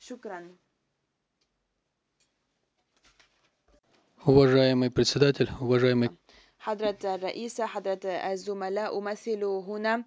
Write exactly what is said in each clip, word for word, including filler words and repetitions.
شكرا. Уважаемый председатель, уважаемый حضرة الرئيسة، حضرة الزملاء، أمثل هنا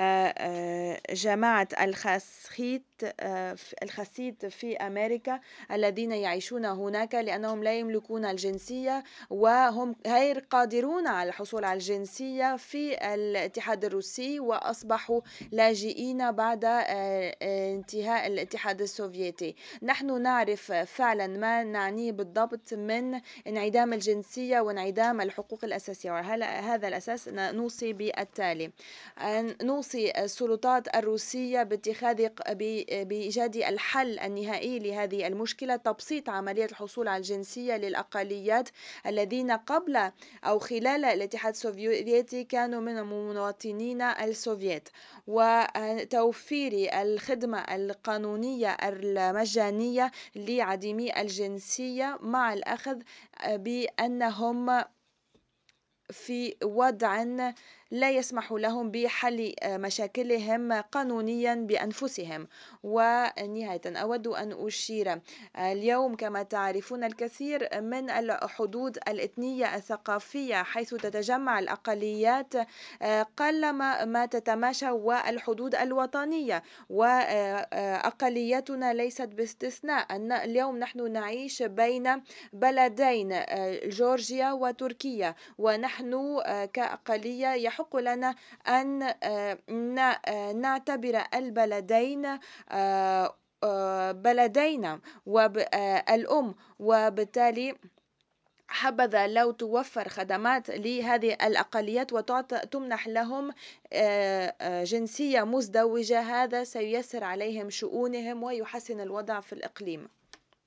جماعة الخسخيت الخسيت في أمريكا الذين يعيشون هناك لأنهم لا يملكون الجنسية وهم غير قادرون على الحصول على الجنسية في الاتحاد الروسي، وأصبحوا لاجئين بعد انتهاء الاتحاد السوفيتي. نحن نعرف فعلا ما نعنيه بالضبط من انعدام الجنسية وانعدام الحقوق الأساسية، وعلى هذا الأساس نوصي بالتالي: نوصي السلطات الروسية باتخاذ بإيجاد الحل النهائي لهذه المشكلة، تبسيط عملية الحصول على الجنسية للأقليات الذين قبل أو خلال الاتحاد السوفيتي كانوا من المواطنين السوفيت، وتوفير الخدمة القانونية المجانية لعديمي الجنسية، مع الأخذ بأنهم في وضع لا يسمح لهم بحل مشاكلهم قانونيا بأنفسهم. ونهاية أود أن أشير: اليوم كما تعرفون الكثير من الحدود الإثنية الثقافية حيث تتجمع الأقليات قلما ما تتماشى، والحدود الوطنية، وأقليتنا ليست باستثناء. اليوم نحن نعيش بين بلدين، جورجيا وتركيا، ونحن كأقلية يحق لنا أن نعتبر البلدين بلدينا والأم، وبالتالي حبذا لو توفر خدمات لهذه الأقليات وتمنح لهم جنسية مزدوجة. هذا سيسر عليهم شؤونهم ويحسن الوضع في الإقليم.